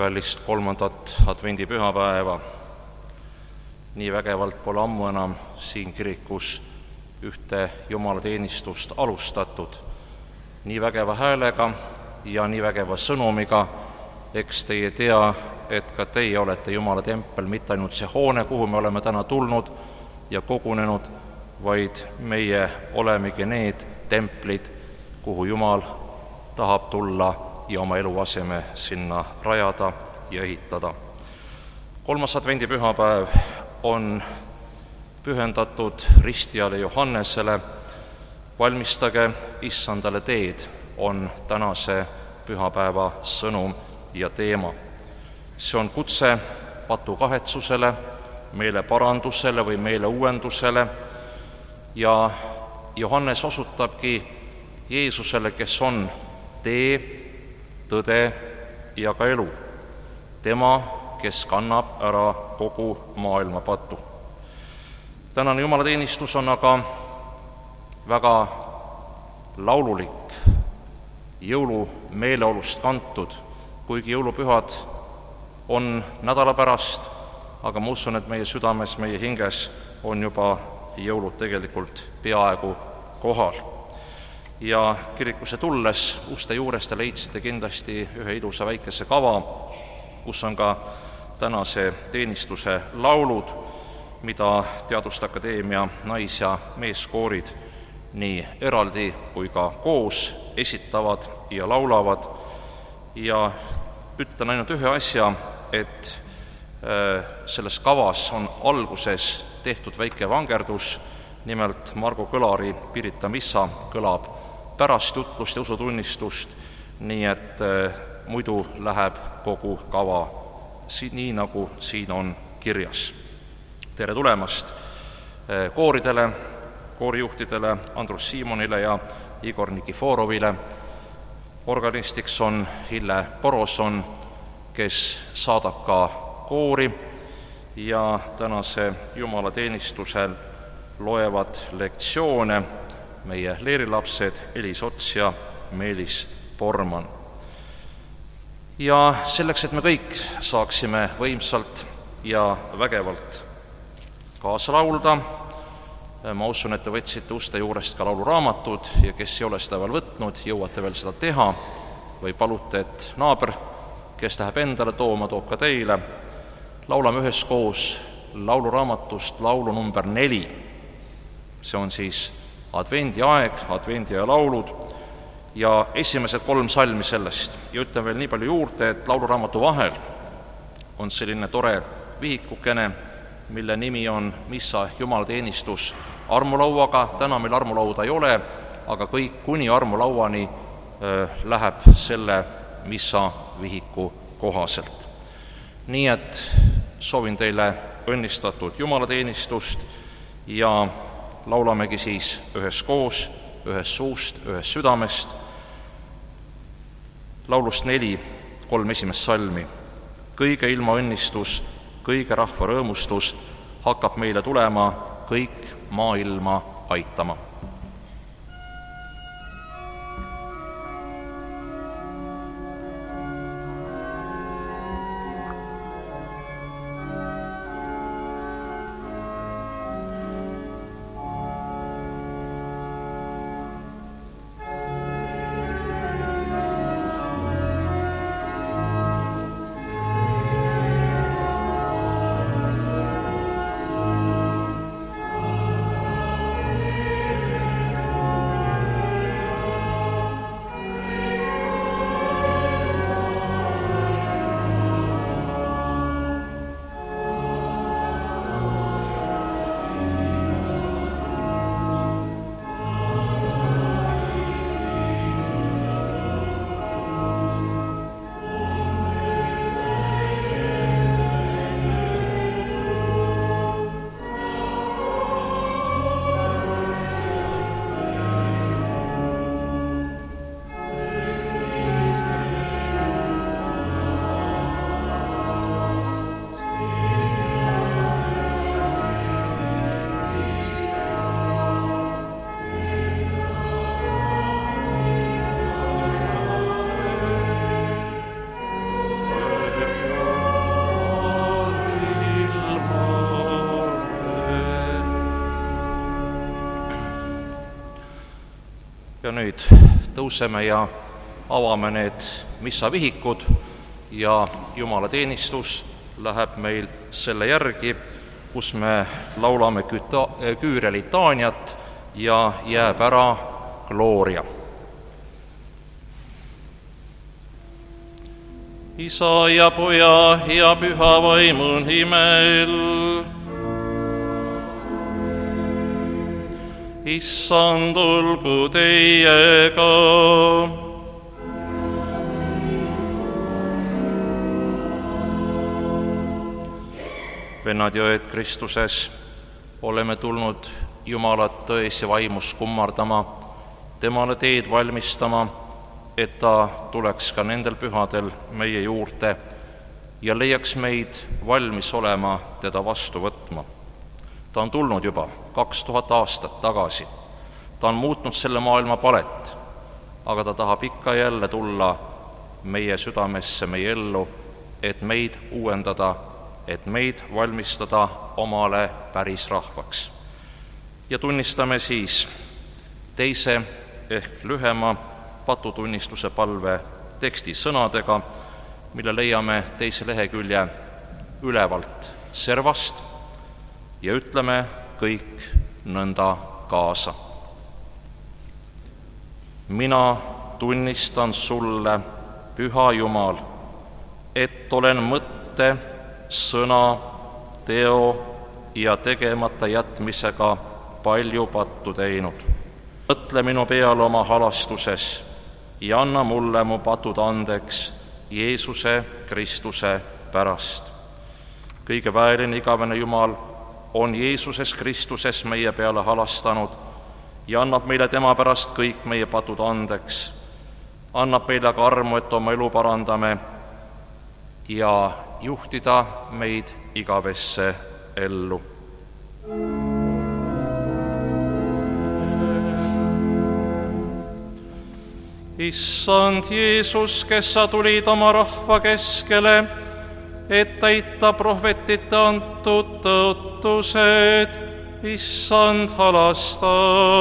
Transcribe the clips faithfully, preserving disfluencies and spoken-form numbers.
ülekallist kolmandat advendipühapäeva. Nii vägevalt pole ammu enam siin kirikus ühte jumalateenistust alustatud. Nii vägeva häälega ja nii vägeva sõnumiga, eks teie tea, et ka teie olete Jumala tempel, mitte ainult see hoone, kuhu me oleme täna tulnud ja kogunenud, vaid meie olemegi need templid, kuhu Jumal tahab tulla ja oma eluaseme sinna rajada ja ehitada. Kolmas advendipühapäev on pühendatud ristijale Johannesele. Valmistage issandale teed on tänase pühapäeva sõnum ja teema. See on kutse patukahetsusele, meeleparandusele või meeleuuendusele ja Johannes osutabki Jeesusele, kes on tee, tõde ja ka elu. Tema, kes kannab ära kogu maailma patu. Tänane jumalateenistus on aga väga laululik, jõulumeeleolust kantud, kuigi jõulupühad on nädala pärast, aga ma usun, et meie südames, meie hinges on juba jõulud tegelikult peaaegu kohal. Ja kirikusse tulles uste juures te leidsite kindlasti ühe ilusa väikese kava, kus on ka tänase teenistuse laulud, mida Teaduste Akadeemia nais- ja meeskoorid nii eraldi kui ka koos esitavad ja laulavad. Ja ütlen ainult ühe asja, et selles kavas on alguses tehtud väike vangerdus, nimelt Margo Kõlari Pirita missa kõlab pärast jutlust ja usutunnistust, nii et muidu läheb kogu kava nii, nagu siin on kirjas. Tere tulemast kooridele, koorijuhtidele Andrus Siimonile ja Igor Nikiforovile. Organistiks on Hille Poroson, kes saadab ka koori ja tänase jumalateenistusel loevad lektsioone meie leerilapsed Elis Ots ja Meelis Porman. Ja selleks, et me kõik saaksime võimsalt ja vägevalt kaasa laulda, ma usun, et te võtsite uste juurest ka lauluraamatud ja kes ei ole seda veel võtnud, jõuate veel seda teha või palute, et naaber, kes läheb endale tooma, toob ka teile. Laulame üheskoos lauluraamatust laulu number neli. See on siis advendi aeg, advendi ja laulud ja esimesed kolm salmi sellest. Ja ütlen veel nii palju juurde, et lauluraamatu vahel on selline tore vihikukene, mille nimi on missa ehk jumalateenistus armulauaga. Täna meil armulauda ei ole, aga kõik kuni armulauani läheb selle missa vihiku kohaselt. Nii et soovin teile õnnistatud jumalateenistust ja laulamegi siis üheskoos, ühes suust, ühes südamest. Laulust neli, kolm esimest salmi. Kõige ilma õnnistus, kõige rahva rõõmustus hakkab meile tulema kõik maailma aitama. nüüd tõuseme ja avame need missavihikud ja jumalateenistus läheb meil selle järgi, kus me laulame Kyrie litaaniat ja jääb ära Gloria. Isa ja Poja ja Püha Vaimu nimel. Issand olgu teiega. Vennad ja õed Kristuses, oleme tulnud Jumalat tões ja vaimus kummardama, temale teed valmistama, et ta tuleks ka nendel pühadel meie juurde ja leiaks meid valmis olema teda vastu võtma. Ta on tulnud juba kaks tuhat aastat tagasi. Ta on muutnud selle maailma palet, aga ta tahab ikka jälle tulla meie südamesse, meie ellu, et meid uuendada, et meid valmistada omale päris rahvaks. Ja tunnistame siis teise ehk lühema patutunnistuse palve teksti sõnadega, mille leiame teise lehekülje ülevalt servast ja ütleme kõik nõnda kaasa. Mina tunnistan sulle, Püha Jumal, et olen mõtte, sõna, teo ja tegemata jätmisega palju pattu teinud. Mõtle minu peale oma halastuses ja anna mulle mu patud andeks Jeesuse Kristuse pärast. Kõige väeline igavene Jumal on Jeesuses Kristuses meie peale halastanud ja annab meile tema pärast kõik meie patud andeks. Annab meile ka armu, et oma elu parandame ja juhtida meid igavesse ellu. Issand Jeesus, kes sa tulid oma rahva keskele, et täita prohvetite antud tõotused, Issand halasta.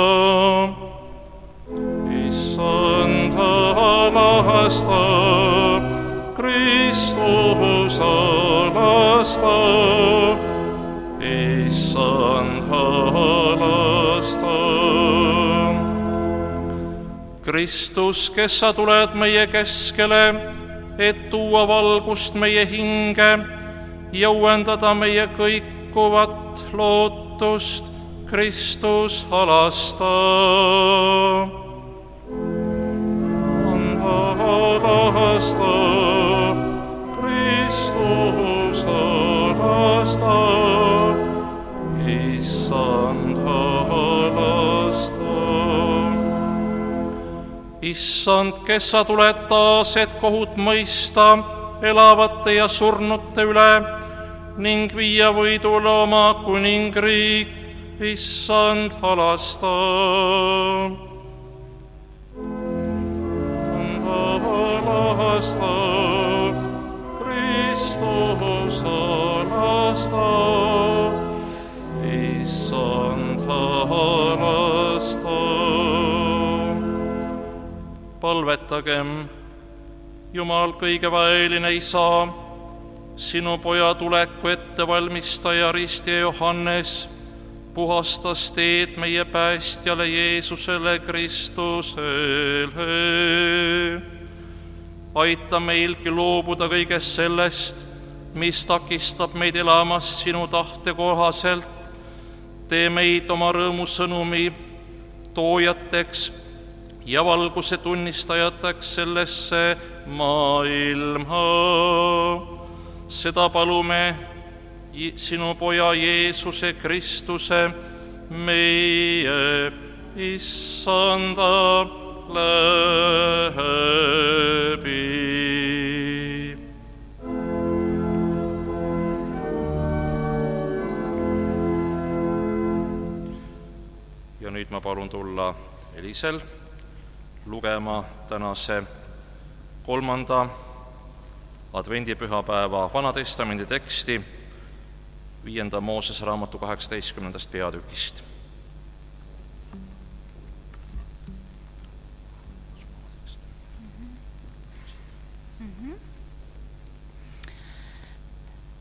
Issand halasta, Kristus halasta, Issand halasta. Kristus, kes sa tuled meie keskele, et tuua valgust meie hinge ja uuendada meie kõikuvat lootust, Kristus halasta. Anda halasta, Kristus halasta, Issand halasta. Issand, kes sa tuled taas, et kohut mõista elavate ja surnute üle ning viia võidule oma kuningriik, Issand halasta. Anda halasta, Kristus halasta, Issand halasta. Palvetagem, Jumal kõigeväeline Isa, sinu Poja tuleku ettevalmistaja Risti Johannes puhastas teed meie päästjale Jeesusele Kristusele. Aita meilgi loobuda kõigest sellest, mis takistab meid elamast sinu tahte kohaselt. Tee meid oma rõõmusõnumi toojateks ja valguse tunnistajateks sellesse maailma. Seda palume sinu Poja Jeesuse Kristuse, meie Issanda läbi. Ja nüüd ma palun tulla Elisel lugema tänase kolmanda advendipühapäeva Vanatestamendi teksti viienda Moosese raamatu kaheksateistkümnendast peatükist.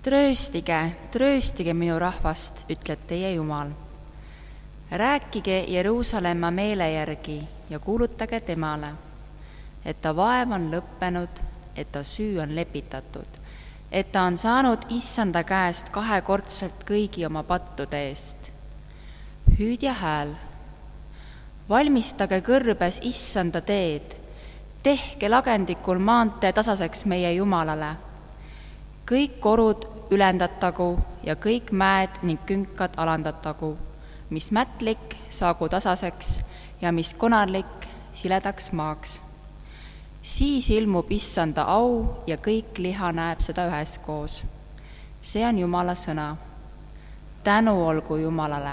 Trööstige, trööstige minu rahvast, ütleb teie Jumal. Rääkige Jeruusalemma meele järgi ja kuulutage temale, et ta vaev on lõppenud, et ta süü on lepitatud, et ta on saanud issanda käest kahekordselt kõigi oma pattude eest. Hüüdja hääl, valmistage kõrbes issanda teed, tehke lagendikul maantee tasaseks meie Jumalale. Kõik korud ülendatagu ja kõik mäed ning künkad alandatagu, mis mätlik saagu tasaseks ja mis konarlik siledaks maaks. Siis ilmub issanda au ja kõik liha näeb seda üheskoos. See on Jumala sõna. Tänu olgu Jumalale.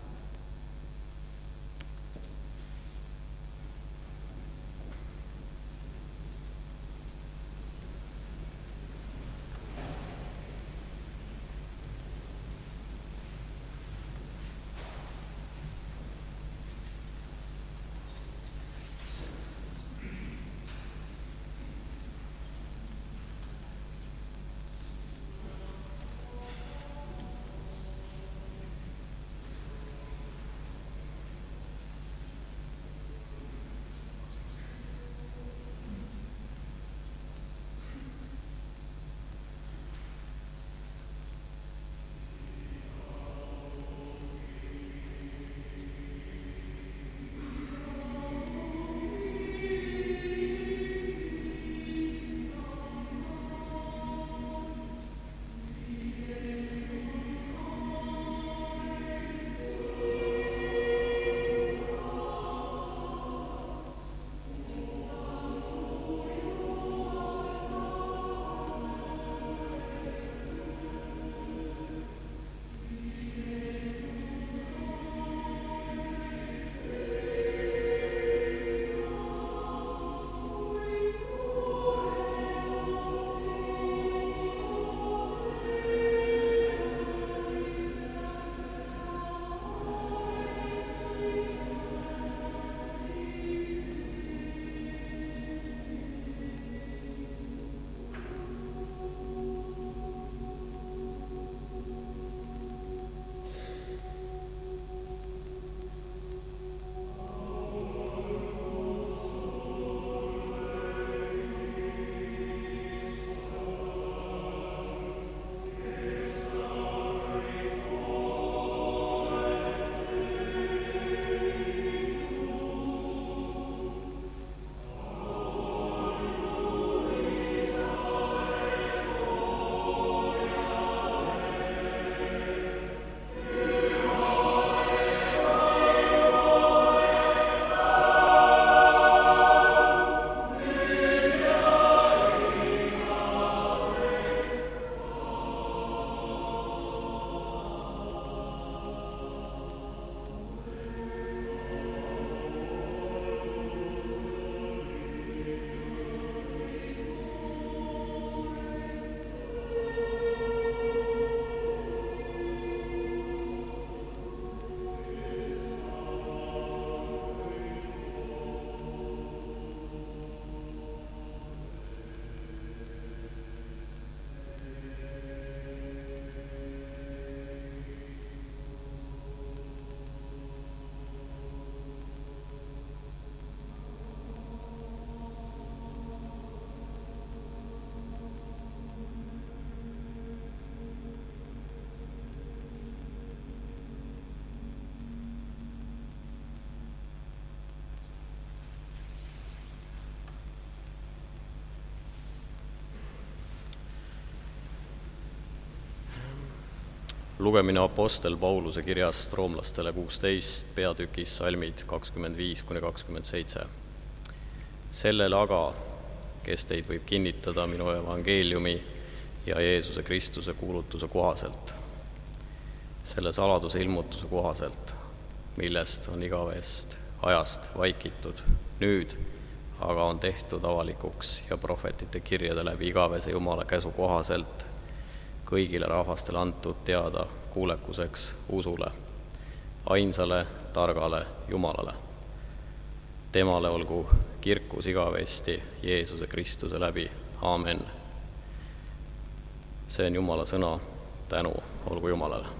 Lugemine Apostel Pauluse kirjast roomlastele kuusteist, peatükis salmid kakskümmend viis kuni kakskümmend seitse. Sellel aga, kes teid võib kinnitada minu evangeeliumi ja Jeesuse Kristuse kuulutuse kohaselt, selle saladuse ilmutuse kohaselt, millest on igavest ajast vaikitud, nüüd aga on tehtud avalikuks ja prohvetite kirjade läbi igavese Jumala käsu kohaselt kõigile rahvastele antud teada kuulekuseks usule, ainsale targale Jumalale. Temale olgu kirkus igavesti Jeesuse Kristuse läbi. Aamen. see on Jumala sõna, tänu olgu Jumalale.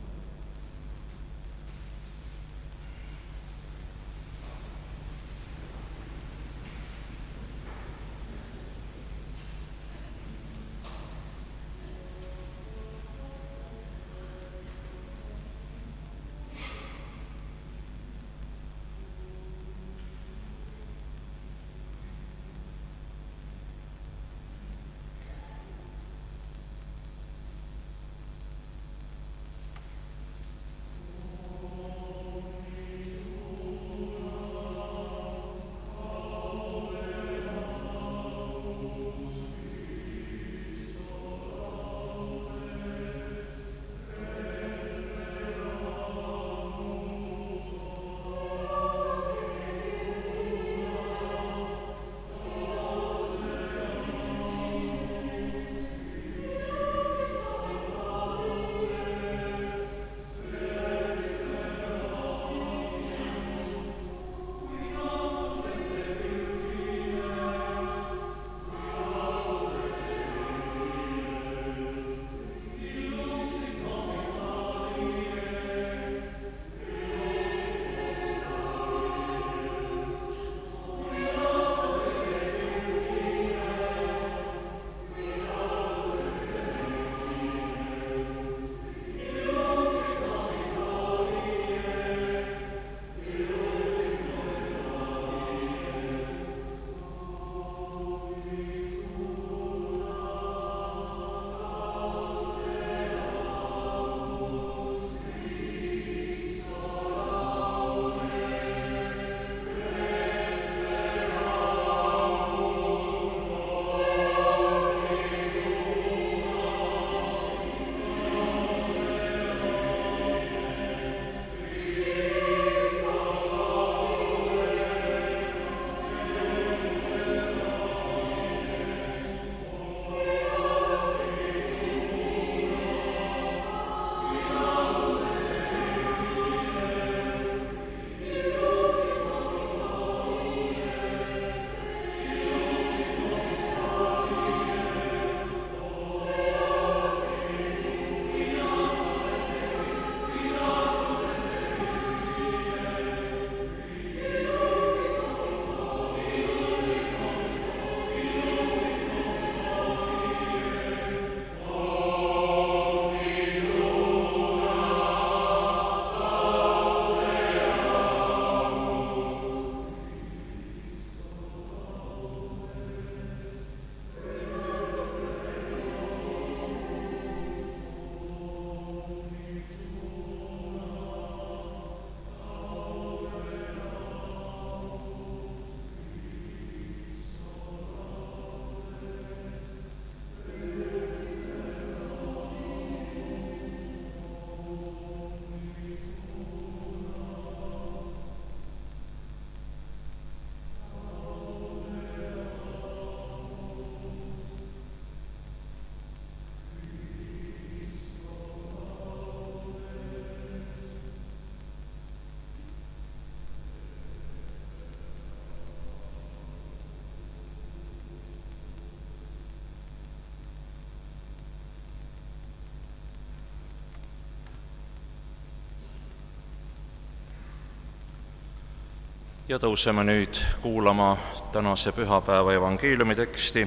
ja tõuseme nüüd kuulama tänase pühapäeva evangeeliumi teksti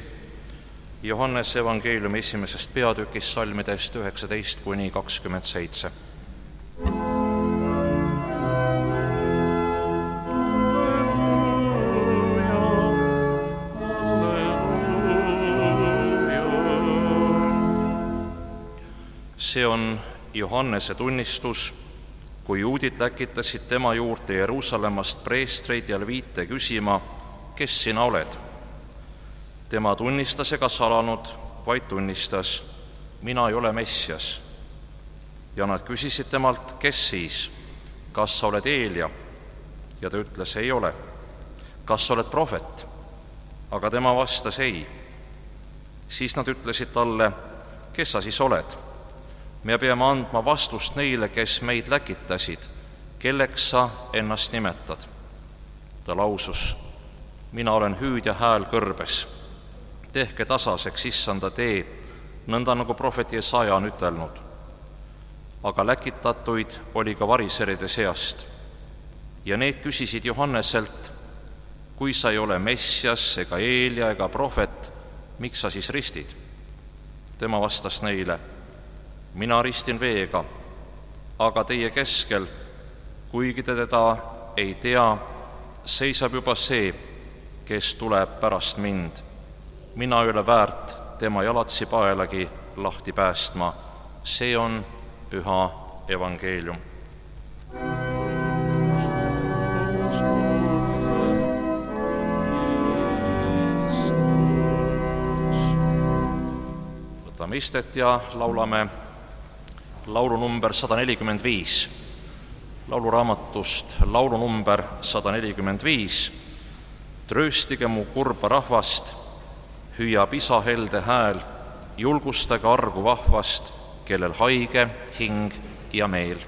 Johannese evangeeliumi esimesest peatükist salmidest üheksateist kuni kakskümmend seitse. See on Johannese tunnistus, kui juudid läkitasid tema juurde Jeruusalemmast preestreid ja leviite küsima, kes sina oled. Tema tunnistas ega salanud, vaid tunnistas, mina ei ole Messias. Ja nad küsisid temalt, kes siis, kas sa oled Eelia? Ja ta ütles, ei ole. Kas sa oled prohvet? Aga tema vastas, ei. Siis nad ütlesid talle, kes sa siis oled? Me peame andma vastust neile, kes meid läkitasid, kelleks sa ennast nimetad. Ta lausus, mina olen hüüdja hääl kõrbes. Tehke tasaseks issanda tee nõnda nagu prohvet Jesaja on ütelnud. Aga läkitatuid oli ka variseride seast ja need küsisid Johanneselt, kui sa ei ole Messias ega Eelia ega prohvet, miks sa siis ristid? Tema vastas neile, mina ristin veega, aga teie keskel, kuigi te teda ei tea, seisab juba see, kes tuleb pärast mind. Mina ei ole väärt tema jalatsi paelagi lahti päästma. See on püha evangeelium. Võtame istet ja laulame laulu number sada nelikümmend viis. Lauluraamatust laulu number sada nelikümmend viis. Trööstige mu kurba rahvast, hüüab isa helde hääl, julgustage argu vahvast, kellel haige hing ja meel.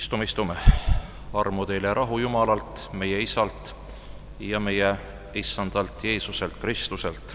Istume, istume. Armu teile ja rahu Jumalalt, meie Isalt ja meie Issandalt Jeesuselt Kristuselt.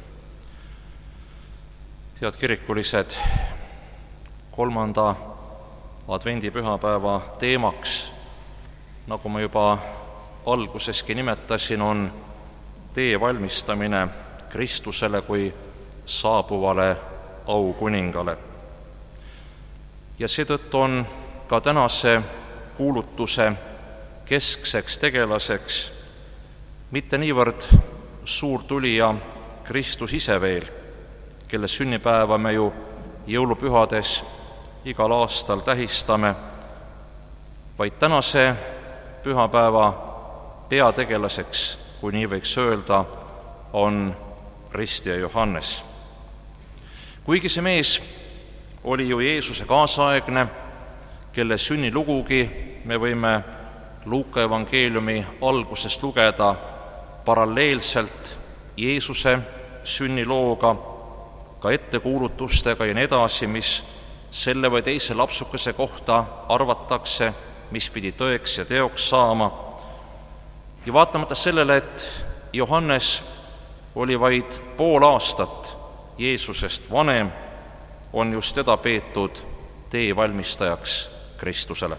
Head kirikulised, kolmanda advendipühapäeva teemaks, nagu ma juba alguseski nimetasin, on tee valmistamine Kristusele kui saabuvale aukuningale. Ja seetõttu on ka tänase kuulutuse keskseks tegelaseks mitte niivõrd suur tulija Kristus ise veel, kelle sünnipäeva me ju jõulupühades igal aastal tähistame, vaid tänase pühapäeva peategelaseks, kui nii võiks öelda, on ristija Johannes. Kuigi see mees oli ju Jeesuse kaasaegne, kelle sünnilugugi me võime Luuka evangeeliumi algusest lugeda paralleelselt Jeesuse sünnilooga, ka ettekuulutustega ja nii edasi, mis selle või teise lapsukese kohta arvatakse, mis pidi tõeks ja teoks saama. Ja vaatamata sellele, et Johannes oli vaid pool aastat Jeesusest vanem, on just teda peetud teevalmistajaks Kristusele.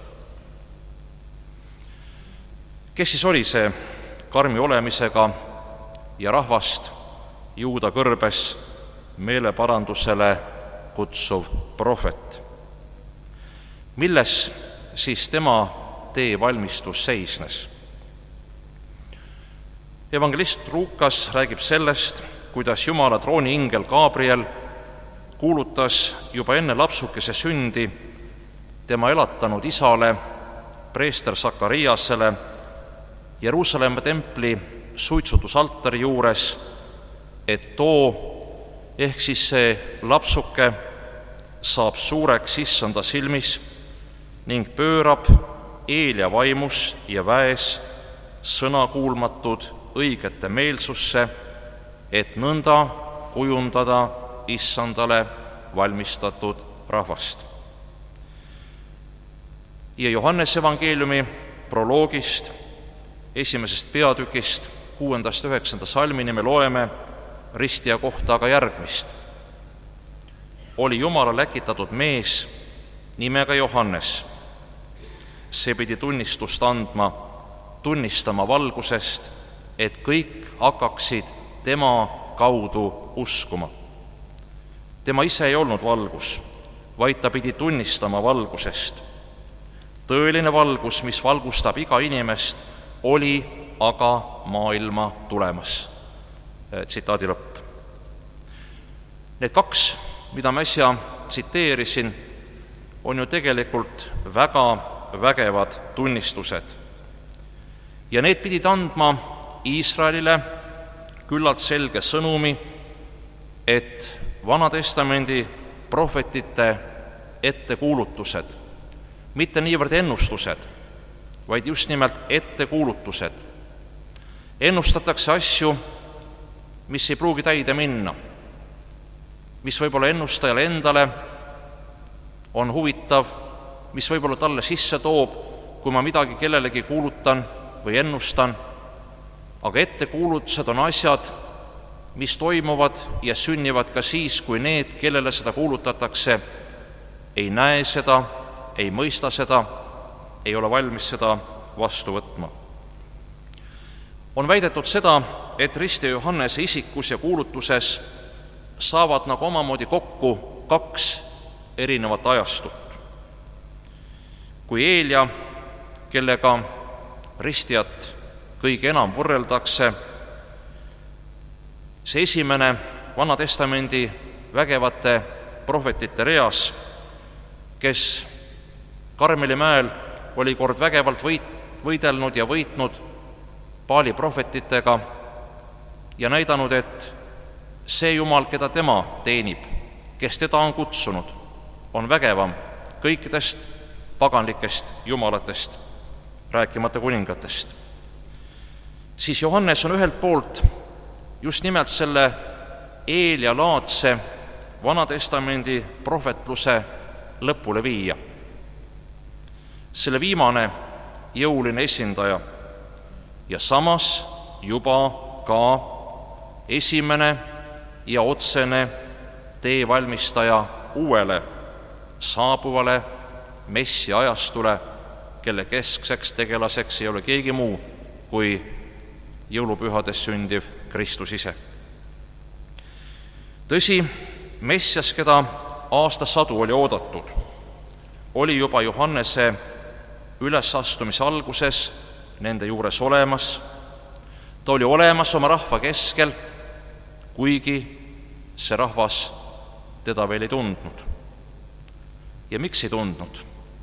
Kes siis oli see karmi olemisega ja rahvast Juuda kõrbes meeleparandusele kutsuv prohvet? Milles siis tema teevalmistus seisnes? Evangelist Luukas räägib sellest, kuidas Jumala trooni ingel Gabriel kuulutas juba enne lapsukese sündi tema elatanud isale, preester Sakariasele, Jeruusalemma templi suitsutusaltari juures, et too ehk siis see lapsuke saab suureks Issanda silmis ning pöörab Eelia vaimus ja väes sõnakuulmatud õigete meelsusse, et nõnda kujundada Issandale valmistatud rahvast. Ja Johannese evangeeliumi proloogist, esimesest peatükist, kuuendast üheksanda salmini me loeme ristija kohta aga järgmist. Oli Jumala läkitatud mees nimega Johannes. See pidi tunnistust andma, tunnistama valgusest, et kõik hakkaksid tema kaudu uskuma. Tema ise ei olnud valgus, vaid ta pidi tunnistama valgusest. Tõeline valgus, mis valgustab iga inimest, oli aga maailma tulemas. Tsitaadi lõpp. Need kaks, mida ma äsja tsiteerisin, on ju tegelikult väga vägevad tunnistused. Ja need pidid andma Iisraelile küllalt selge sõnumi, et Vanatestamendi prohvetite ettekuulutused, mitte niivõrd ennustused, vaid just nimelt ettekuulutused. Ennustatakse asju, mis ei pruugi täide minna, mis võib-olla ennustajale endale on huvitav, mis võib-olla talle sisse toob, kui ma midagi kellelegi kuulutan või ennustan, aga ettekuulutused on asjad, mis toimuvad ja sünnivad ka siis, kui need, kellele seda kuulutatakse, ei näe seda, ei mõista seda, ei ole valmis seda vastu võtma. On väidetud seda, et ristija Johannese isikus ja kuulutuses saavad nagu omamoodi kokku kaks erinevat ajastut. Kui Eelia, kellega ristijat kõige enam võrreldakse, see esimene Vanatestamendi vägevate prohvetite reas, kes Karmeli mäel oli kord vägevalt võit, võidelnud ja võitnud Paali prohvetitega ja näidanud, et see Jumal, keda tema teenib, kes teda on kutsunud, on vägevam kõikidest paganlikest jumalatest, rääkimata kuningatest. Siis Johannes on ühelt poolt just nimelt selle Eelia laadse Vanatestamendi prohvetluse lõpule viia. selle viimane jõuline esindaja ja samas juba ka esimene ja otsene teevalmistaja uuele saabuvale messia ajastule, kelle keskseks tegelaseks ei ole keegi muu kui jõulupühades sündiv Kristus ise. Tõsi, messias, keda aastasadu oli oodatud, oli juba Johannese ülesastumise alguses nende juures olemas. Ta oli olemas oma rahva keskel, kuigi see rahvas teda veel ei tundnud. Ja miks ei tundnud?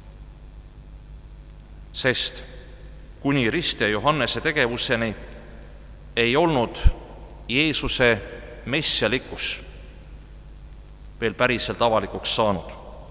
Sest kuni ristja Johannese tegevuseni ei olnud Jeesuse messialikkus veel päriselt avalikuks saanud.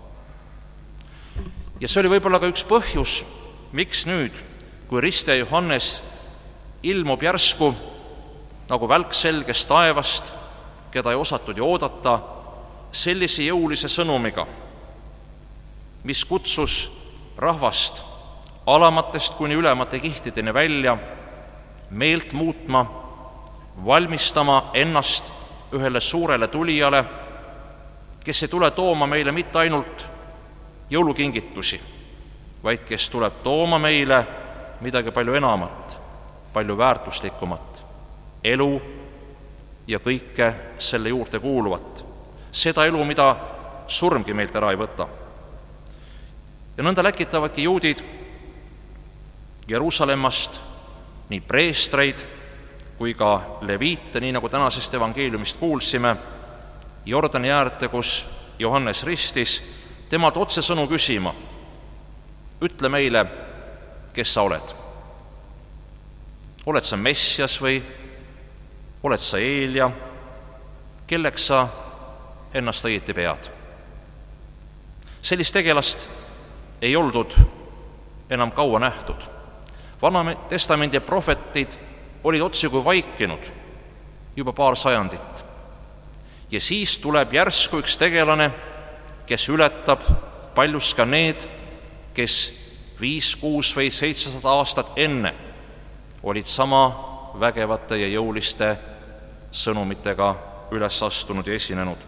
Ja see oli võib-olla ka üks põhjus, miks nüüd, kui ristja Johannes ilmub järsku nagu välk selgest taevast, keda ei osatud ju oodata, sellise jõulise sõnumiga, mis kutsus rahvast alamatest kuni ülemate kihtideni välja, meelt muutma, valmistama ennast ühele suurele tulijale, kes ei tule tooma meile mitte ainult jõulukingitusi, vaid kes tuleb tooma meile midagi palju enamat, palju väärtuslikumat, elu ja kõike selle juurde kuuluvat. Seda elu, mida surmgi meilt ära ei võta. Ja nõnda läkitavadki juudid Jeruusalemmast nii preestreid kui ka leviite, nii nagu tänasest evangeeliumist kuulsime, Jordani äärde, kus Johannes ristis, temalt otsesõnu küsima, ütle meile, kes sa oled. Oled sa messias või oled sa Eelia, kelleks sa ennast õieti pead? Sellist tegelast ei oldud enam kaua nähtud. Vana testamendi prohvetid olid otsi kui vaikinud juba paar sajandit. Ja siis tuleb järsku üks tegelane, kes ületab paljus ka need, kes viis, kuus või seitsesada aastat enne olid sama vägevate ja jõuliste sõnumitega üles astunud ja esinenud.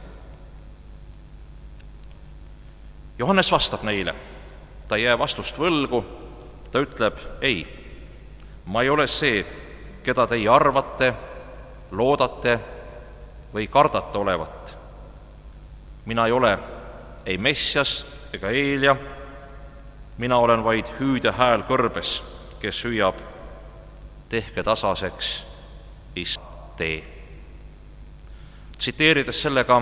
Johannes vastab neile, ta ei jää vastust võlgu, ta ütleb, ei, ma ei ole see, keda teie arvate, loodate või kardate olevat. Mina ei ole ei messias ega Eelia, mina olen vaid hüüde hääl kõrbes, kes hüüab, tehke tasaseks Issand tee. Tsiteerides sellega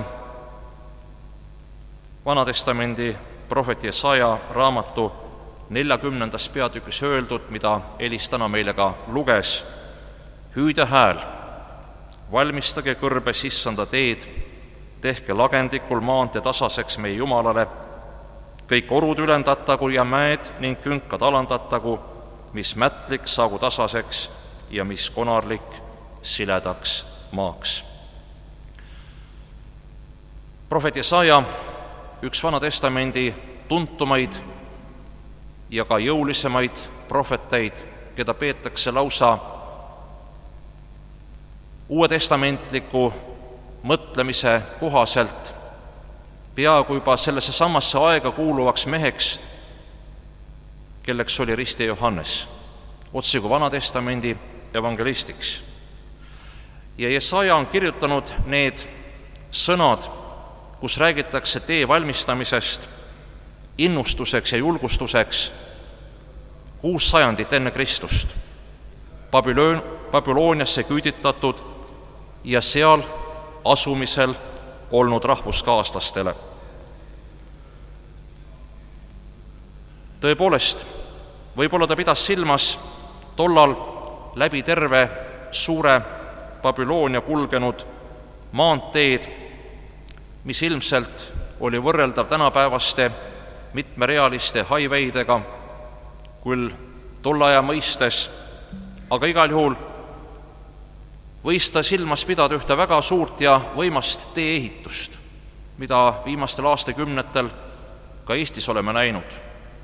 Vanatestamendi prohveti Jesaja raamatu neljakümnendas peatükis öeldud, mida Elis täna meile ka luges, hüüde hääl, valmistage kõrbes Issanda teed, tehke lagendikul maantee tasaseks meie Jumalale, kõik orud ülendatagu ja mäed ning künkad alandatagu, mis mätlik saagu tasaseks ja mis konarlik siledaks maaks. Prohvet Jesaja, üks Vanatestamendi tuntumaid ja ka jõulisemaid prohveteid, keda peetakse lausa uuetestamentliku mõtlemise kohaselt peaaegu juba sellesse samasse aega kuuluvaks meheks, kelleks oli ristja Johannes, otse kui Vanatestamendi evangelistiks. Ja Jesaja on kirjutanud need sõnad, kus räägitakse tee valmistamisest innustuseks ja julgustuseks kuus sajandit enne Kristust, Babylon, Babyloniasse küüditatud ja seal asumisel olnud rahvuskaaslastele. Tõepoolest, võib-olla ta pidas silmas tollal läbi terve suure Babyloonia kulgenud maanteed, mis ilmselt oli võrreldav tänapäevaste mitmerealiste highwaydega, küll tolle aja mõistes, aga igal juhul võis ta silmas pidada ühte väga suurt ja võimast tee-ehitust, mida viimastel aastakümnetel ka Eestis oleme näinud.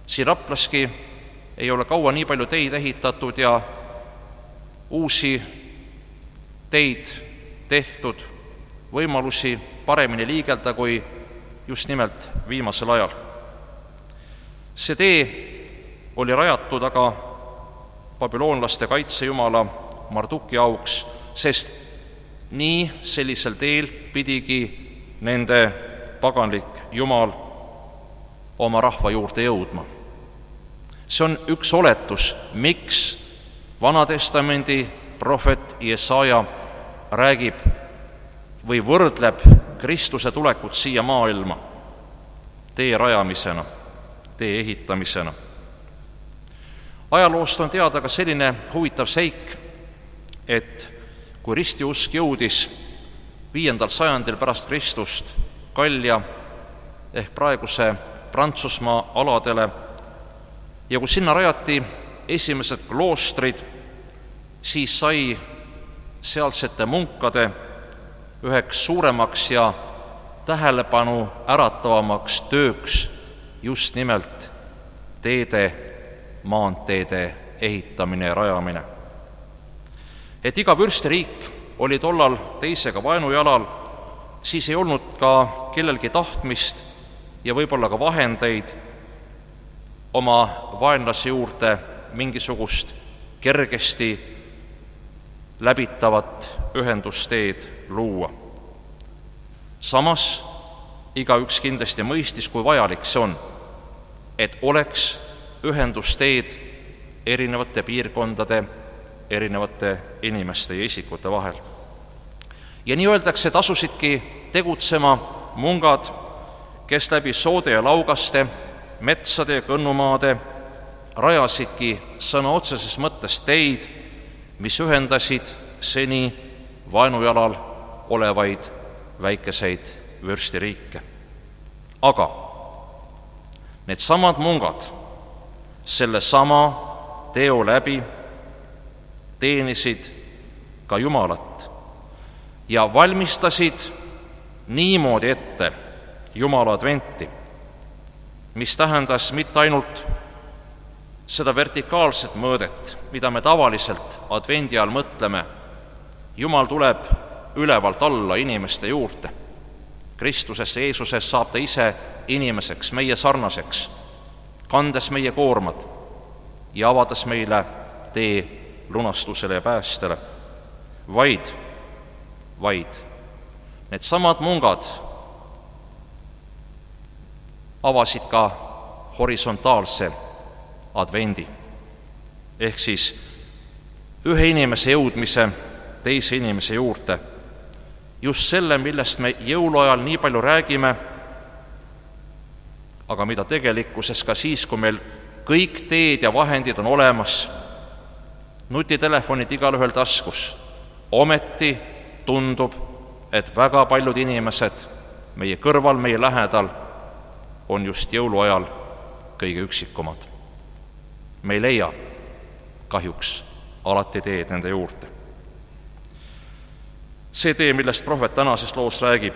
siin Raplaski ei ole kaua nii palju teid ehitatud ja uusi teid tehtud, võimalusi paremini liigelda kui just nimelt viimasel ajal. See tee oli rajatud aga babüloonlaste kaitsejumala Marduki auks, sest nii sellisel teel pidigi nende paganlik jumal oma rahva juurde jõudma. See on üks oletus, miks Vanatestamendi prohvet Jesaja räägib või võrdleb Kristuse tulekut siia maailma tee rajamisena, tee ehitamisena. Ajaloost on teada ka selline huvitav seik, et kui ristiusk jõudis viiendal sajandil pärast Kristust Gallia ehk praeguse Prantsusmaa aladele ja kui sinna rajati esimesed kloostrid, siis sai sealsete munkade üheks suuremaks ja tähelepanu äratavamaks tööks just nimelt teede, maanteede ehitamine ja rajamine. Et iga vürstiriik oli tollal teisega vaenujalal, siis ei olnud ka kellelgi tahtmist ja võib-olla ka vahendeid oma vaenlase juurde mingisugust kergesti läbitavat ühendusteed luua. Samas igaüks kindlasti mõistis, kui vajalik see on, et oleks ühendusteed erinevate piirkondade, erinevate inimeste ja isikute vahel. Ja nii öeldakse, et asusidki tegutsema mungad, kes läbi soode ja laugaste, metsade ja kõnnumaade rajasidki sõna otseses mõttes teid, mis ühendasid seni vaenujalal olevaid väikeseid vürstiriike. Aga need samad mungad selle sama teo läbi teenisid ka Jumalat ja valmistasid niimoodi ette Jumala adventi, mis tähendas mitte ainult seda vertikaalset mõõdet, mida me tavaliselt advendi all mõtleme. Jumal tuleb ülevalt alla inimeste juurde. Kristusesse, Jeesuses saab ta ise inimeseks, meie sarnaseks, kandes meie koormad ja avades meile tee lunastusele ja päästele. Vaid, vaid need samad mungad avasid ka horisontaalse advendi, ehk siis ühe inimese jõudmise teise inimese juurde. Just selle, millest me jõuluajal nii palju räägime, aga mida tegelikkuses ka siis, kui meil kõik teed ja vahendid on olemas, nutitelefonid igalühel taskus, ometi tundub, et väga paljud inimesed meie kõrval, meie lähedal on just jõuluajal kõige üksikumad. Me ei leia kahjuks alati teed nende juurde. See tee, millest prohvet tänases loos räägib,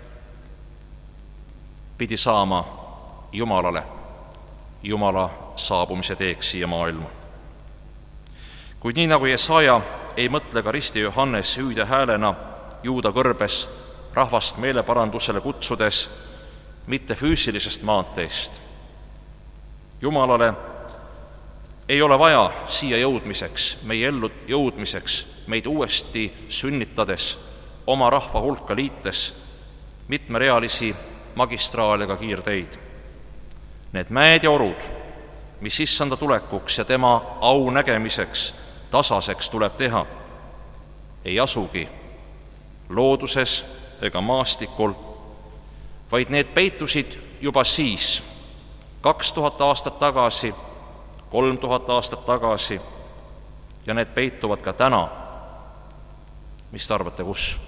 pidi saama Jumalale, Jumala saabumise teeks siia maailma. Kuid nii nagu Jesaja ei mõtle ka risti Johannes hüüde häälena Juuda kõrbes rahvast meeleparandusele kutsudes mitte füüsilisest maanteest. Jumalale ei ole vaja siia jõudmiseks, meie ellu jõudmiseks, meid uuesti sünnitades, oma rahva hulka liites, mitmerealisi magistraale ega kiirteid. Need mäed ja orud, mis issanda tulekuks ja tema au nägemiseks tasaseks tuleb teha, ei asugi looduses ega maastikul, vaid need peitusid juba siis, kaks tuhat aastat tagasi, kolm tuhat aastat tagasi ja need peituvad ka täna. Mis te arvate, kus?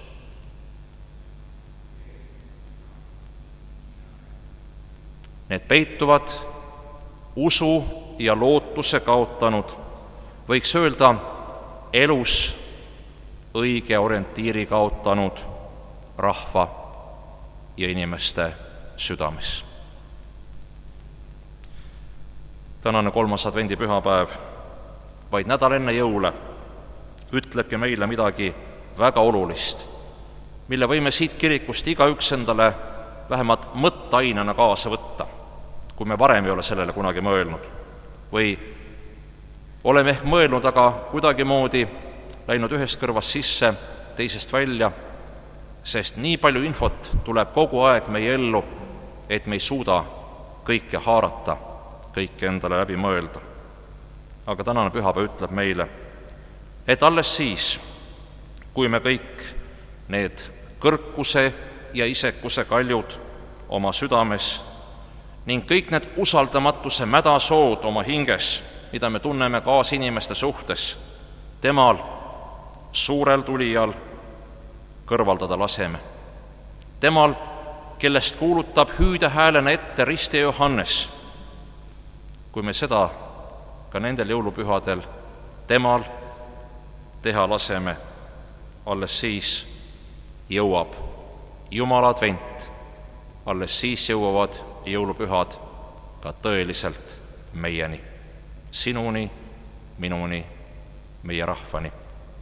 Need peituvad usu ja lootuse kaotanud, võiks öelda elus õige orientiiri kaotanud rahva ja inimeste südames. tänane kolmas advendipühapäev, vaid nädal enne jõule, ütlebki meile midagi väga olulist, mille võime siit kirikust igaüks endale vähemalt mõtteainena kaasa võtta, kui me varem ei ole sellele kunagi mõelnud. Või oleme ehk mõelnud, aga kuidagimoodi läinud ühest kõrvast sisse, teisest välja, sest nii palju infot tuleb kogu aeg meie ellu, et me ei suuda kõike haarata, kõike endale läbi mõelda. Aga tänane pühapäev ütleb meile, et alles siis, kui me kõik need kõrkuse ja isekuse kaljud oma südames ning kõik need usaldamatuse mädasood oma hinges, mida me tunneme kaasinimeste suhtes, temal, suurel tulijal, kõrvaldada laseme. Temal, kellest kuulutab hüüdehäälena ette Ristja Johannes, kui me seda ka nendel jõulupühadel temal teha laseme, alles siis jõuab Jumala advent, alles siis jõuavad jõulupühad ka tõeliselt meieni, sinuni, minuni, meie rahvani.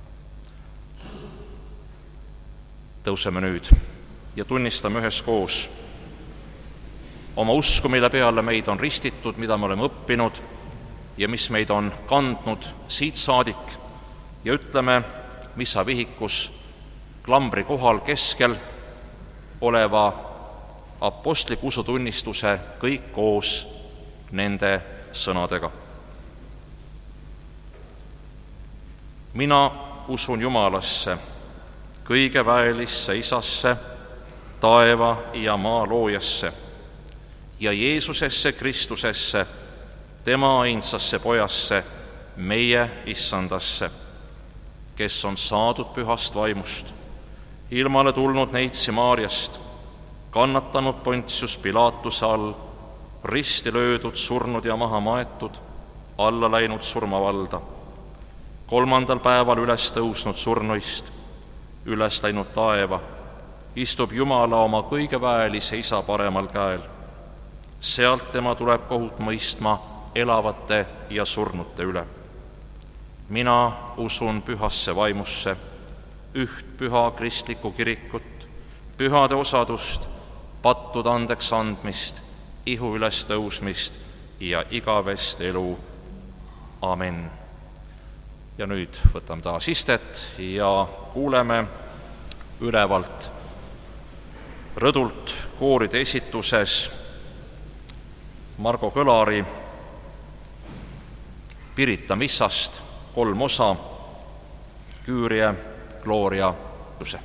Tõuseme nüüd ja tunnistame üheskoos oma usku, mille peale meid on ristitud, mida me oleme õppinud ja mis meid on kandnud siit saadik, ja ütleme missa vihikus klambri kohal keskel oleva apostliku usutunnistuse kõik koos nende sõnadega. Mina usun Jumalasse, kõige väelisse Isasse, taeva ja maa loojasse ja Jeesusesse Kristusesse, tema ainsasse pojasse, meie issandasse, kes on saadud pühast vaimust, ilmale tulnud neitsi Maarjast, kannatanud Pontius Pilatuse all, risti löödud, surnud ja maha maetud, alla läinud surmavalda, kolmandal päeval üles tõusnud surnuist, üles läinud taeva, istub Jumala oma kõige väelise Isa paremal käel. Sealt tema tuleb kohut mõistma elavate ja surnute üle. Mina usun pühasse vaimusse, üht püha kristlikku kirikut, pühade osadust, pattude andeks andmist, ihu üles tõusmist ja igavest elu. Amen. Ja nüüd võtame taas istet ja kuuleme ülevalt rõdult kooride esituses Margo Kõlari Pirita missast kolm osa, Küürie, Gloria, Tuse.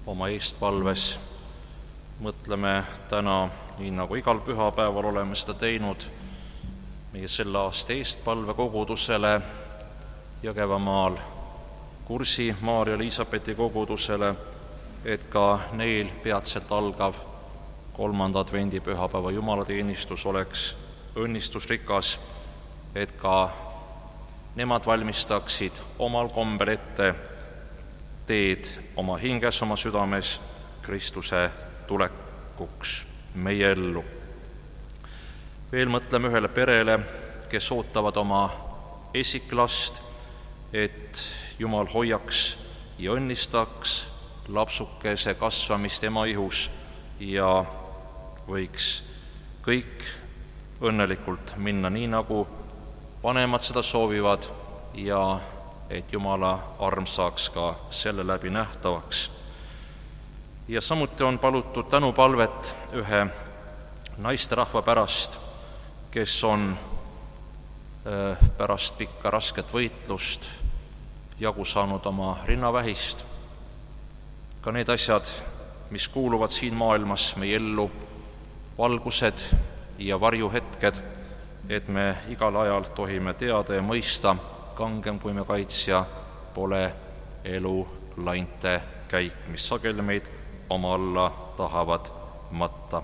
oma eestpalves. Mõtleme täna, nii nagu igal pühapäeval oleme seda teinud, meie selle aasta eestpalve kogudusele Jõgevamaal, Kursi Maarja Eliisabethi kogudusele, et ka neil peatselt algav kolmanda advendi pühapäeva jumalateenistus oleks õnnistusrikas, et ka nemad valmistaksid omal kombel ette teed oma hinges, oma südames Kristuse tulekuks meie ellu. Veel mõtleme ühele perele, kes ootavad oma esiklast, et Jumal hoiaks ja õnnistaks lapsukese kasvamist ema ihus ja võiks kõik õnnelikult minna nii, nagu vanemad seda soovivad, ja et Jumala arm saaks ka selle läbi nähtavaks. Ja samuti on palutud tänupalvet ühe naisterahva pärast, kes on pärast pikka rasket võitlust jagu saanud oma rinnavähist. Ka need asjad, mis kuuluvad siin maailmas meie ellu, valgused ja varjuhetked, et me igal ajal tohime teada ja mõista, kangem kui me kaitsja pole elu lainte käik, mis sageli meid oma alla tahavad matta.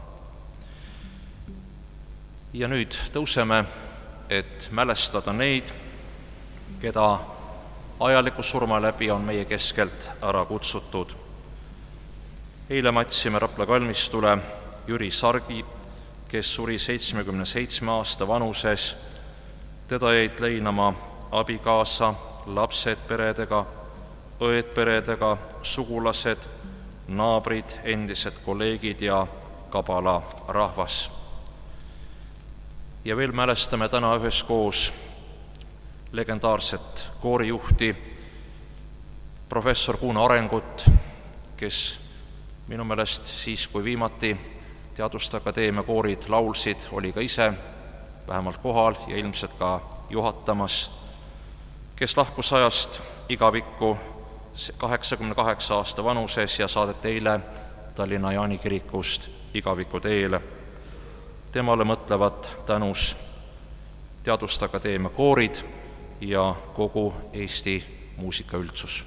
Ja nüüd tõuseme, et mälestada neid, keda ajaliku surma läbi on meie keskelt ära kutsutud. Eile matsime Rapla kalmistule Jüri Sargi, kes suri seitsmekümne seitsme aasta vanuses. Teda jäid leinama abikaasa, lapsed peredega, õed peredega, sugulased, naabrid, endised kolleegid ja kabala rahvas. Ja veel mälestame täna üheskoos legendaarset koorijuhti, professor Kuno Arengut, kes minu meelest siis, kui viimati Teaduste Akadeemia koorid laulsid, oli ka ise vähemalt kohal ja ilmselt ka juhatamas, kes lahkus ajast igavikku kaheksakümne kaheksa aasta vanuses ja saadeti eile Tallinna Jaani kirikust igaviku teele. Temale mõtlevad tänus Teaduste Akadeemia koorid ja kogu Eesti muusikaüldsus.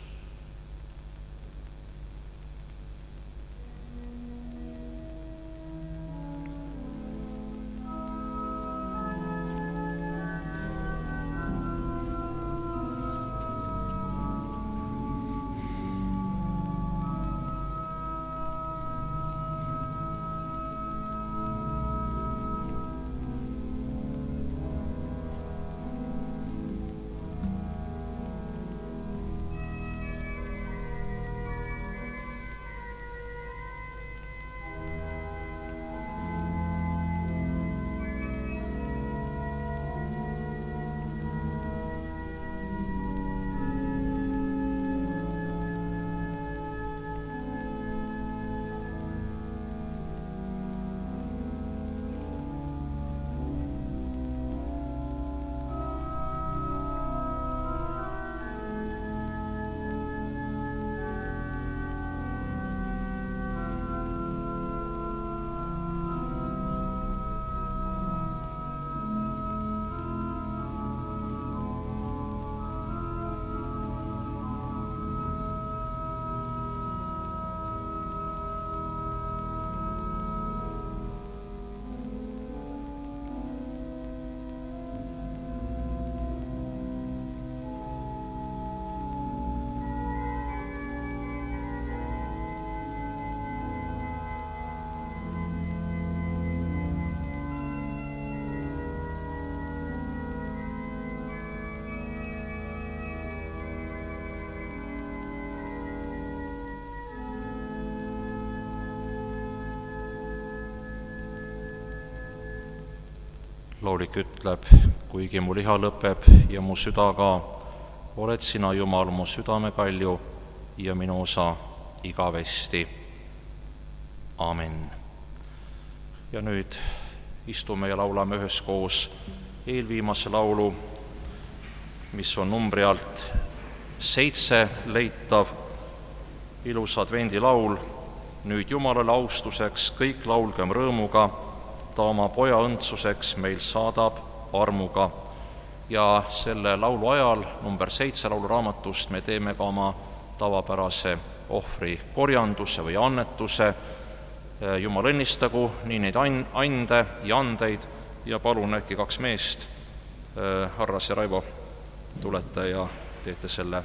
Laulik ütleb, kuigi mu liha lõpeb ja mu süda ka, oled sina, Jumal, mu südame kalju ja minu osa igavesti. Amen. Ja nüüd istume ja laulame üheskoos eelviimase laulu, mis on numbri alt seitse leitav ilus advendilaul, nüüd Jumalale austuseks kõik laulgem rõõmuga, ta oma poja õndsuseks meil saadab armuga. Ja selle laulu ajal, number seitse lauluraamatust, me teeme ka oma tavapärase ohvri korjanduse või annetuse. Jumal õnnistagu nii neid ande ja andeid ja palun äkki kaks meest, Harras ja Raivo, tulete ja teete selle.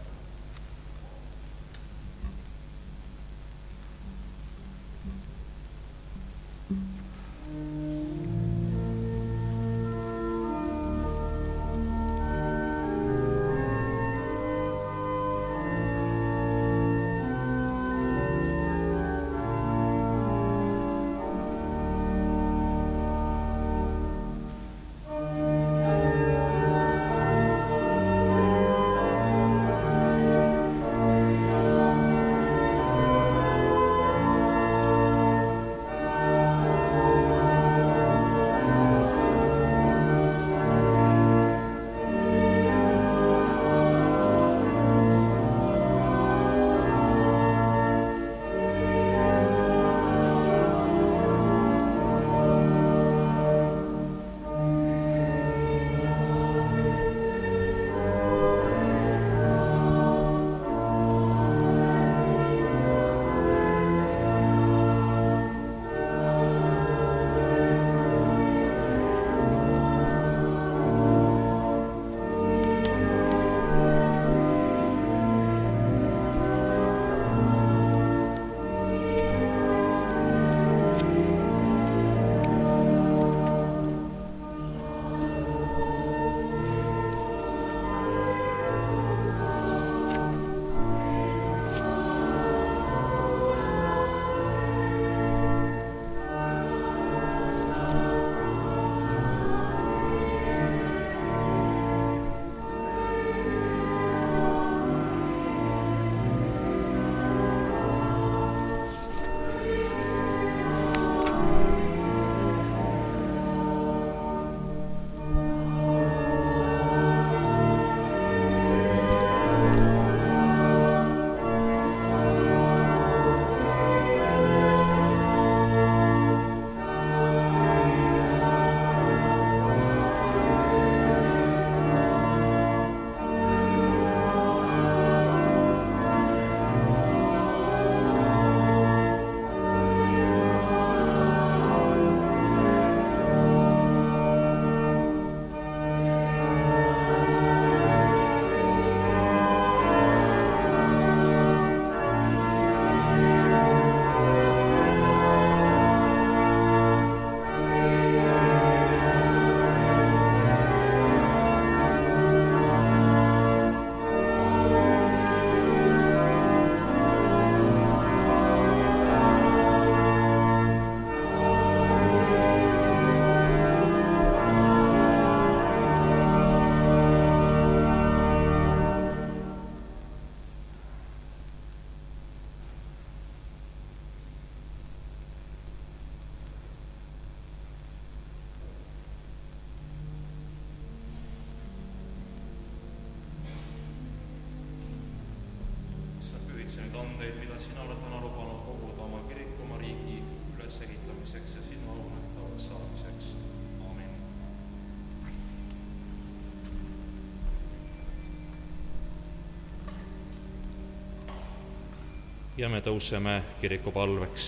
andeid, mida sina oled täna lubanud koguda oma kiriku, oma riigi ülesehitamiseks ja sinu aunetavaks saamiseks. Amen. Ja me tõuseme kiriku palveks.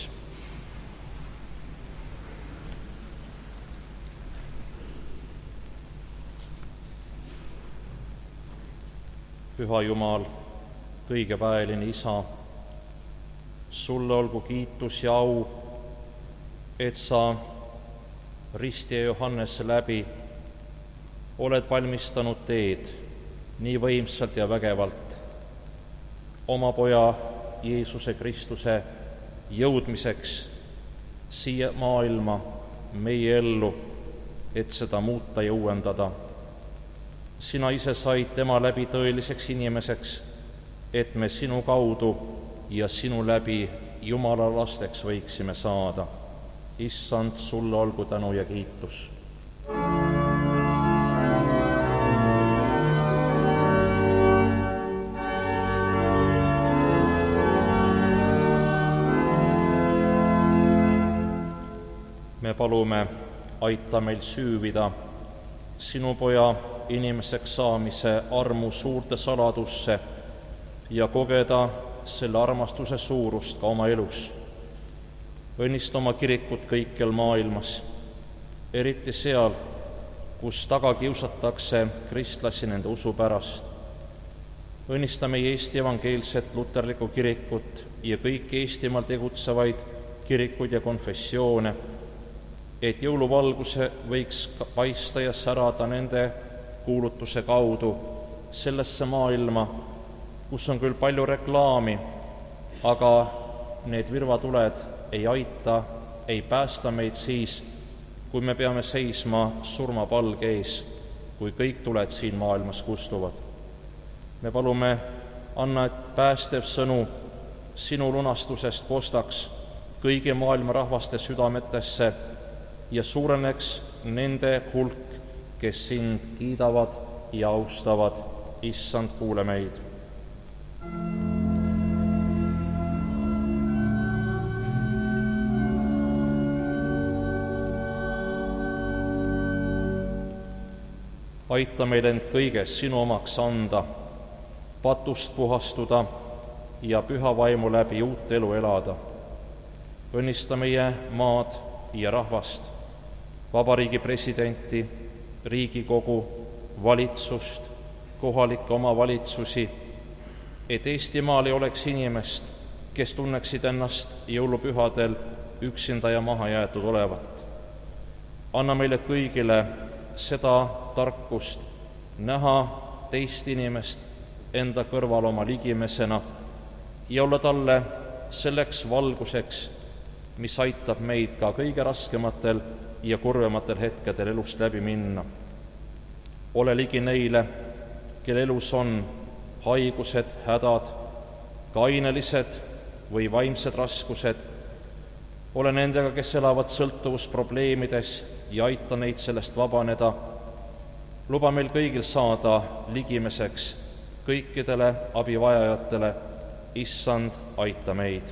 Püha Jumal, kõigeväeline Isa, sulle olgu kiitus ja au, et sa ristija Johannese läbi oled valmistanud teed nii võimsalt ja vägevalt oma poja Jeesuse Kristuse jõudmiseks siia maailma, meie ellu, et seda muuta ja uuendada. Sina ise said tema läbi tõeliseks inimeseks, et me sinu kaudu ja sinu läbi Jumala lasteks võiksime saada. Issand, sulle olgu tänu ja kiitus. palume, aita meil süüvida sinu poja inimeseks saamise armu suurde saladusse ja kogeda selle armastuse suurust ka oma elus. Õnnista oma kirikut kõikjal maailmas, eriti seal, kus taga kiusatakse kristlasi nende usu pärast. Õnnista meie Eesti evangeelset luterlikku kirikut ja kõiki Eestimaal tegutsevaid kirikuid ja konfessioone, et jõuluvalguse võiks paista ja särada nende kuulutuse kaudu sellesse maailma, kus on küll palju reklaami, aga need virvatuled ei aita, ei päästa meid siis, kui me peame seisma surmapalge ees, kui kõik tuled siin maailmas kustuvad. Me palume, anna, et päästev sõnu sinu lunastusest kostaks kõigi maailma rahvaste südametesse ja suureneks nende hulk, kes sind kiidavad ja austavad. Issand, kuule meid. Aita meil end kõiges sinu omaks anda, patust puhastuda ja püha vaimu läbi uut elu elada. Õnnista meie maad ja rahvast, vabariigi presidenti, Riigikogu, valitsust, kohalikke omavalitsusi, et Eestimaal ei oleks inimest, kes tunneksid ennast jõulupühadel üksinda ja maha jäetud olevat. Anna meile kõigile seda tarkust näha teist inimest enda kõrval oma ligimesena ja olla talle selleks valguseks, mis aitab meid ka kõige raskematel ja kurvematel hetkedel elust läbi minna. Ole ligi neile, kelle elus on haigused, hädad, kainelised või vaimsed raskused. Ole nendega, kes elavad sõltuvusprobleemides ja aita neid sellest vabaneda. Luba meil kõigil saada ligimeseks kõikidele abivajajatele. Issand, aita meid.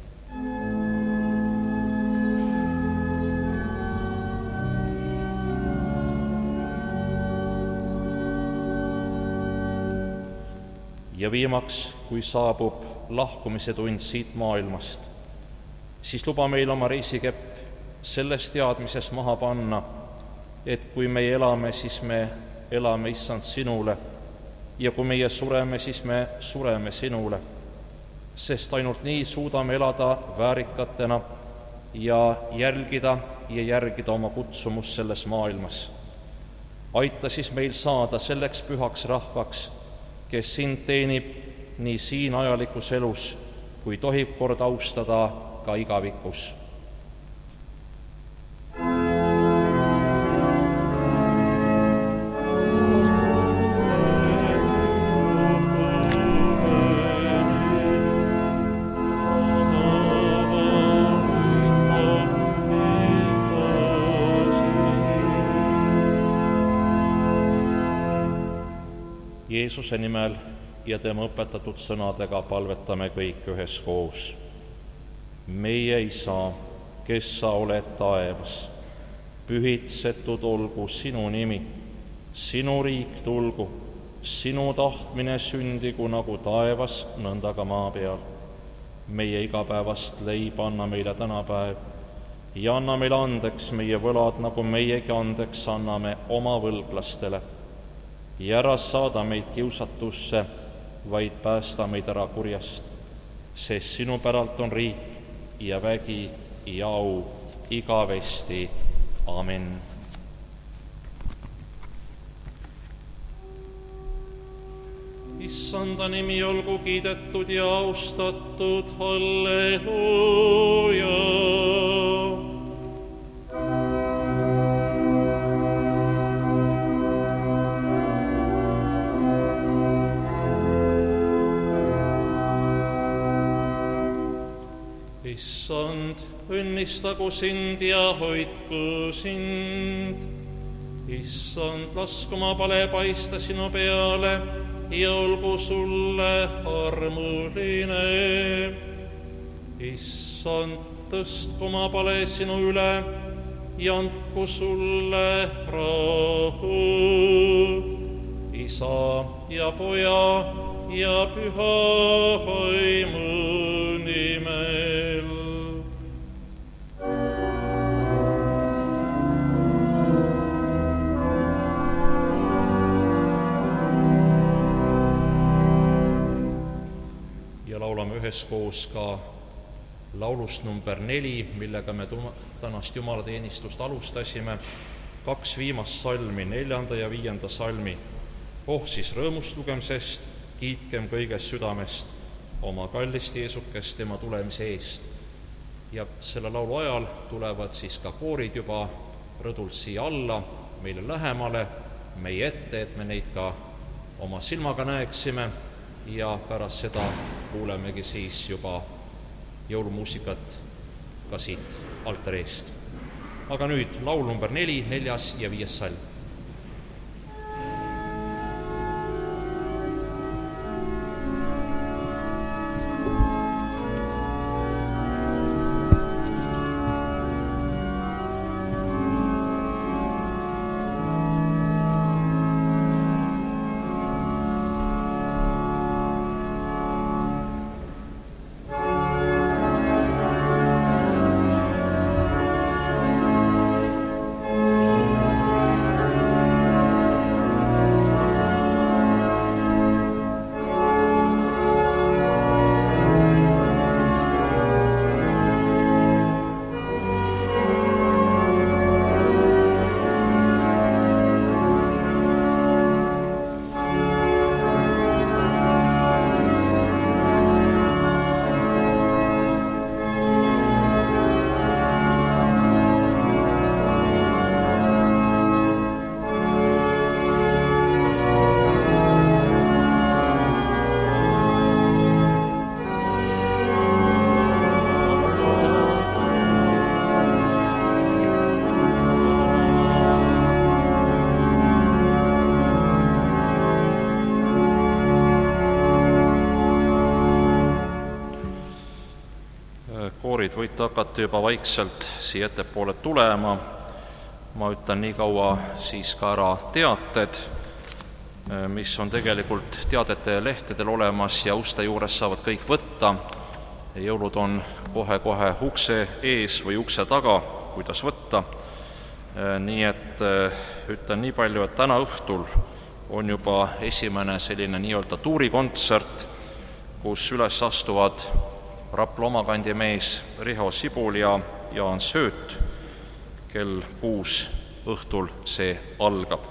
Ja viimaks, kui saabub lahkumise tund siit maailmast, siis luba meil oma reisikepp selles teadmises maha panna, et kui meie elame, siis me elame, Issand, sinule, ja kui meie sureme, siis me sureme sinule, sest ainult nii suudame elada väärikatena ja jälgida ja järgida oma kutsumust selles maailmas. Aita siis meil saada selleks pühaks rahvaks, kes sind teenib nii siin ajalikus elus, kui tohib kord austada ka igavikus. Jeesuse nimel ja tema õpetatud sõnadega palvetame kõik üheskoos. Meie Isa, kes sa oled taevas, pühitsetud olgu sinu nimi, sinu riik tulgu, sinu tahtmine sündigu nagu taevas, nõnda ka maa peal. Meie igapäevast leiba anna meile tänapäev ja anna meile andeks meie võlad, nagu meiegi andeks anname oma võlglastele. Ja ära saada meid kiusatusse, vaid päästa meid ära kurjast, sest sinu päralt on riik ja vägi ja au igavesti. Amen. Issanda nimi olgu kiidetud ja austatud. Halleluuja. Issand, õnnistagu sind ja hoidku sind. Issand, lasku oma pale paista sinu peale ja olgu sulle armuline. Issand, tõstku oma pale sinu üle ja andku sulle rahu. Isa ja Poja ja Püha Vaimu nimel. Ja laulame üheskoos ka laulust number neli, millega me tänast jumalateenistust alustasime, kaks viimast salmi, neljanda ja viienda salmi. Oh siis rõõmustugem sest, kiitkem kõigest südamest oma kallist Jeesukest tema tulemise eest. Ja selle laulu ajal tulevad siis ka koorid juba rõdult siia alla, meile lähemale, meie ette, et me neid ka oma silmaga näeksime ja pärast seda kuulemegi siis juba jõulumuusikat ka siit altari eest. Aga nüüd laul number neli, neljas ja viies salm. Koorid võite hakata juba vaikselt siia ettepoole tulema. Ma ütlen nii kaua siis ka ära teated, mis on tegelikult teadete lehtedel olemas ja uste juures saavad kõik võtta. Jõulud on kohe-kohe ukse ees või ukse taga, kuidas võtta. Nii et ütlen nii palju, et täna õhtul on juba esimene selline nii-öelda tuurikontsert, kus üles astuvad Rapla omakandi mees Riho Sibul ja Jaan Sööt. Kell kuus õhtul see algab.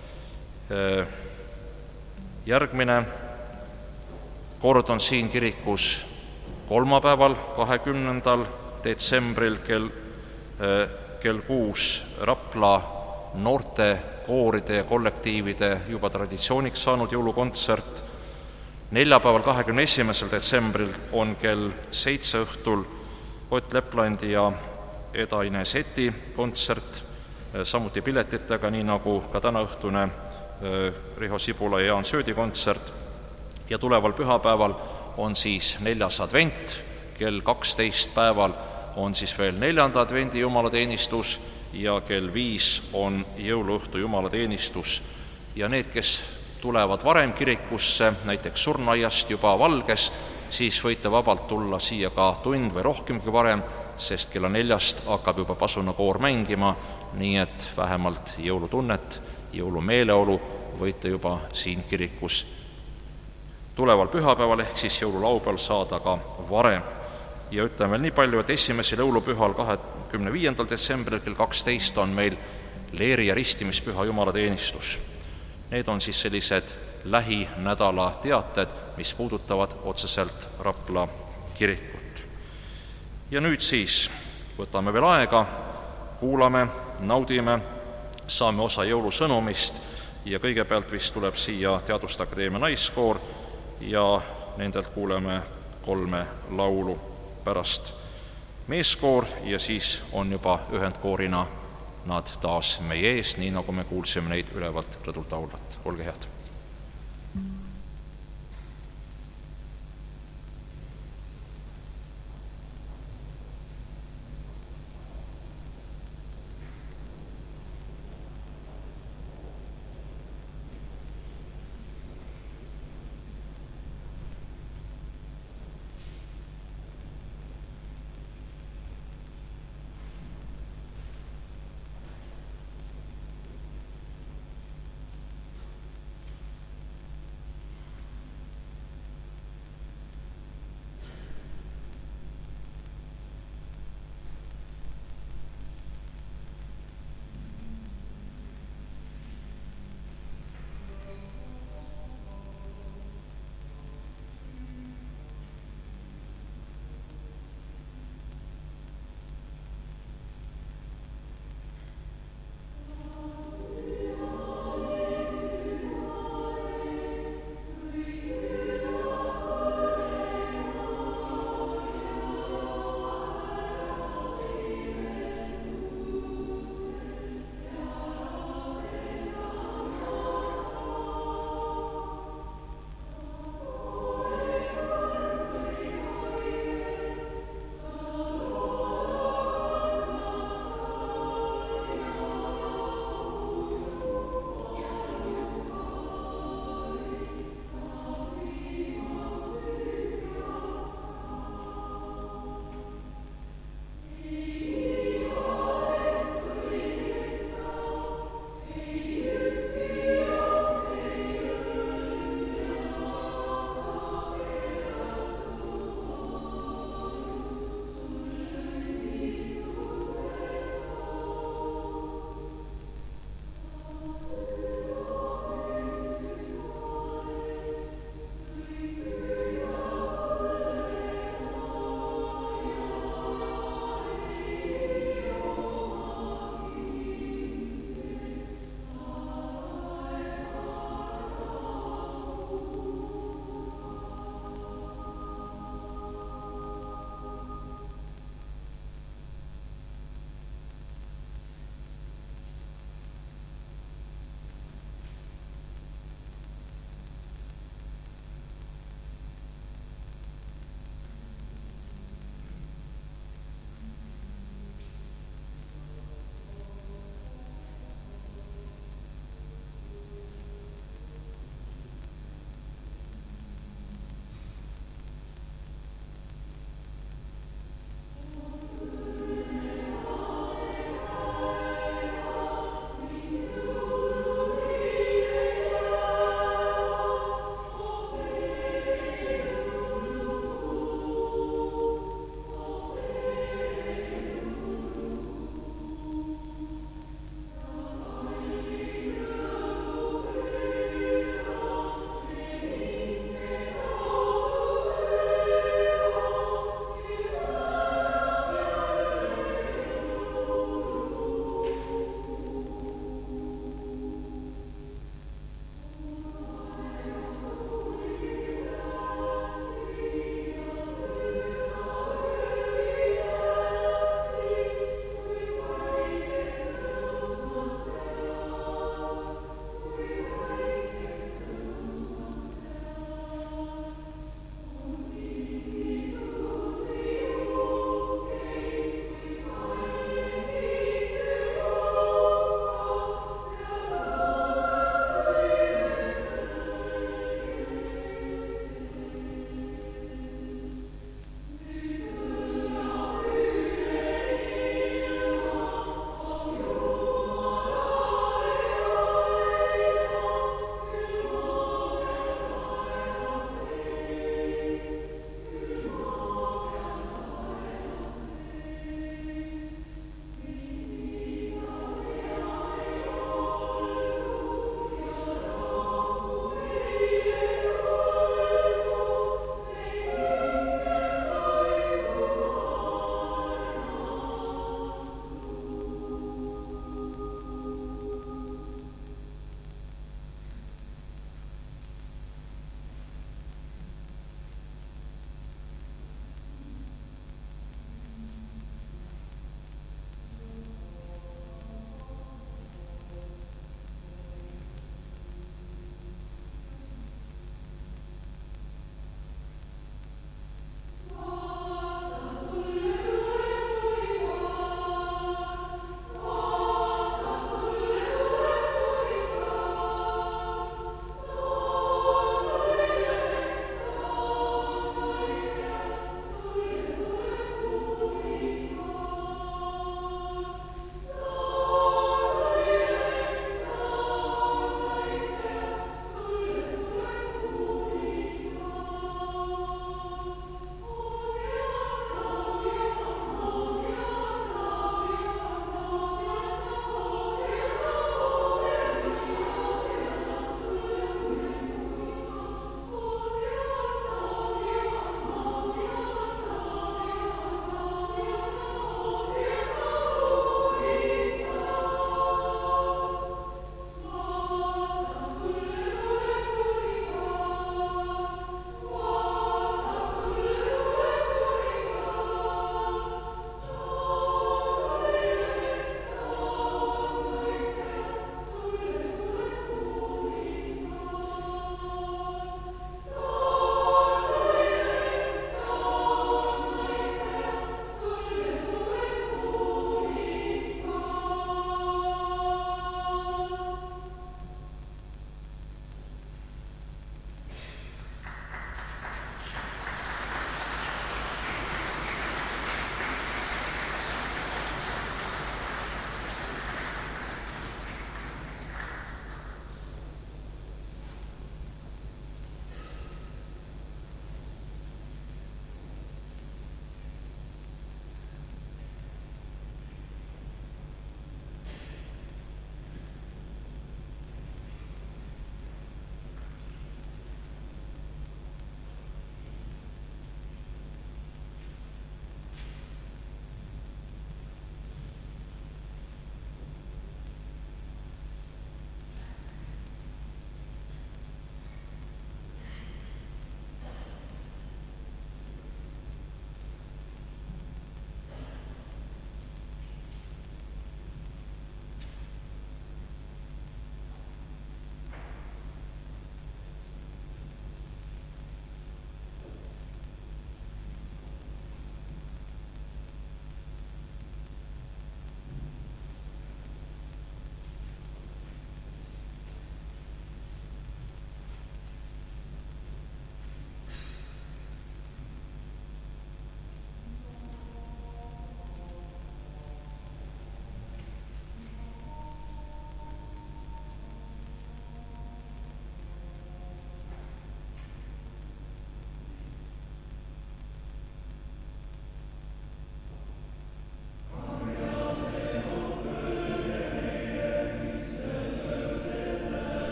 Järgmine kord on siin kirikus kolmapäeval, kahekümnendal detsembril kell, kell kuus Rapla noorte kooride ja kollektiivide juba traditsiooniks saanud jõulukontsert. Neljapäeval, kahekümne esimesel detsembril on kell seitse õhtul Ott Leplandi ja Eda-Ine Seti kontsert, samuti piletitega, nii nagu ka täna õhtune Riho Sibula ja Jaan Söödi kontsert. Ja tuleval pühapäeval on siis neljas advent, kell kaksteist päeval on siis veel neljanda advendi jumalateenistus ja kell viis on jõuluõhtu jumalateenistus. Ja need, kes tulevad varem kirikusse, näiteks surnuaiast juba valges, siis võite vabalt tulla siia ka tund või rohkemgi varem, sest kella neljast hakkab juba pasunakoor mängima, nii et vähemalt jõulutunnet, jõulumeeleolu võite juba siin kirikus tuleval pühapäeval ehk siis jõululaupäeval saada ka varem. Ja ütlen veel nii palju, et esimesel jõulupühal kahekümne viiendal detsembril kell kaksteist on meil leeri- ja ristimispüha jumalateenistus. Need on siis sellised lähinädala teated, mis puudutavad otseselt Rapla kirikut. Ja nüüd siis võtame veel aega, kuulame, naudime, saame osa jõulusõnumist ja kõigepealt vist tuleb siia Teaduste Akadeemia naiskoor ja nendelt kuuleme kolme laulu, pärast meeskoor ja siis on juba ühendkoorina nad taas meie ees, nii nagu me kuulsime neid ülevalt rõdult laulvat. Olge head!